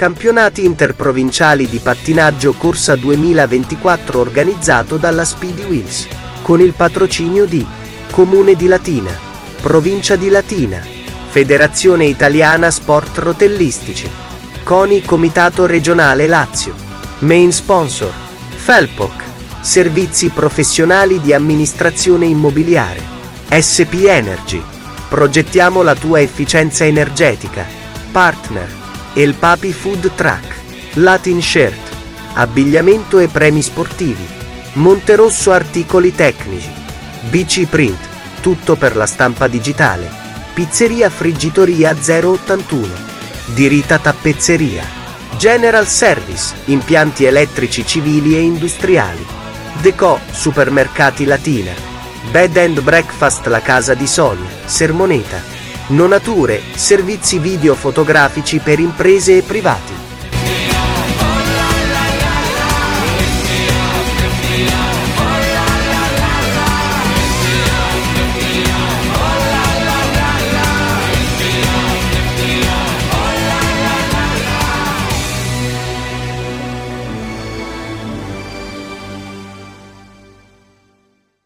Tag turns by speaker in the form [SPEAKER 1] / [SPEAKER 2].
[SPEAKER 1] Campionati interprovinciali di pattinaggio corsa 2024 organizzato dalla Speedy Wheels, con il patrocinio di Comune di Latina, Provincia di Latina, Federazione Italiana Sport Rotellistici, CONI Comitato Regionale Lazio, Main Sponsor, Felpoc, Servizi Professionali di Amministrazione Immobiliare, SP Energy, progettiamo la tua efficienza energetica, Partner, El Papi Food Truck, Latin Shirt, abbigliamento e premi sportivi, Monterosso articoli tecnici, BC Print, tutto per la stampa digitale, Pizzeria Friggitoria 081, Dirita Tappezzeria, General Service, impianti elettrici civili e industriali, Deco Supermercati Latina, Bed and Breakfast La Casa di Sonia, Sermoneta, Nonature, servizi video fotografici per imprese e privati.